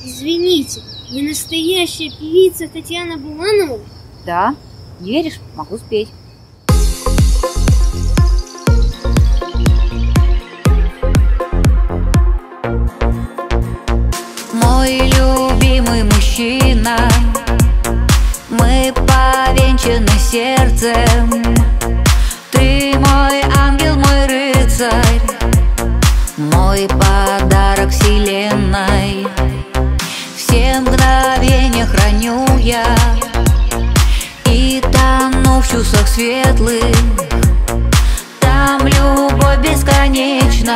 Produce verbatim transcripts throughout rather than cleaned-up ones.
Извините, вы настоящая певица Татьяна Буланова? Да, не веришь? Могу спеть. Мой любимый мужчина, мы повенчаны сердцем. Ты мой ангел, мой рыцарь, мой подарок вселенной. Все мгновения храню я и тону в чувствах светлых. Там любовь бесконечна,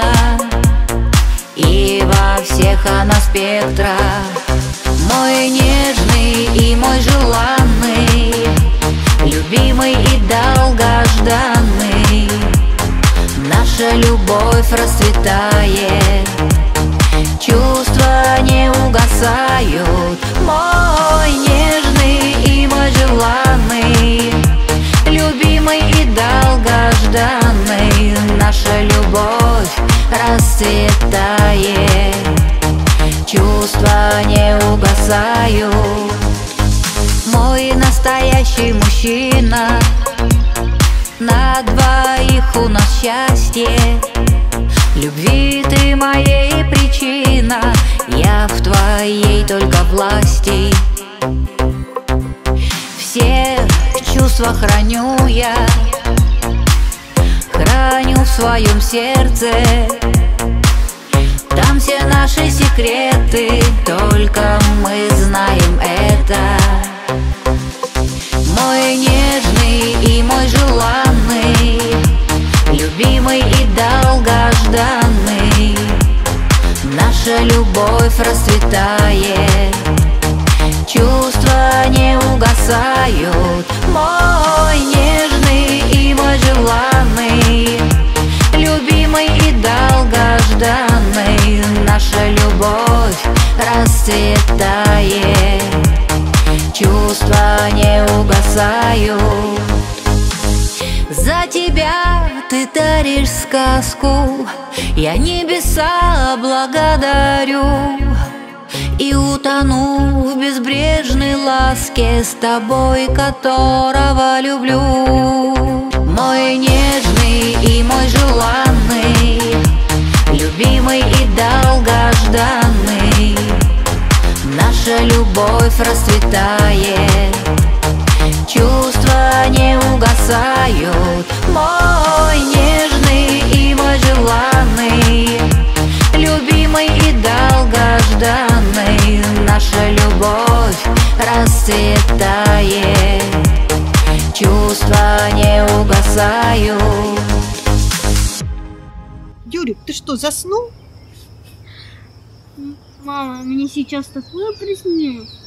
и во всех она спектра. Мой нежный и мой желанный, любимый и долгожданный. Наша любовь расцветает, чувства не угасают. Мой нежный и мой желанный, любимый и долгожданный. Наша любовь расцветает, чувства не угасают. Мой настоящий мужчина, на двоих у нас счастье. Любви ты моей причина, я в твоей только власти. Все чувства храню я, храню в своем сердце. Там все наши секреты, только мы знаем это. Мой нежный и мой желанный, любимый и долгожданный. Наша любовь расцветает, чувства не угасают. Мой нежный и мой желанный, любимый и долгожданный. Наша любовь расцветает, чувства не угасают. За тебя ты даришь сказку, я небеса благодарю. И утону в безбрежной ласке с тобой, которого люблю. Мой нежный и мой желанный, любимый и долгожданный. Наша любовь расцветает, чувства не угасают. Мой нежный и мой желанный, любимый и долгожданный. Наша любовь расцветает, чувства не угасают. Юрик, ты что, заснул? Мама, мне сейчас такое приснилось.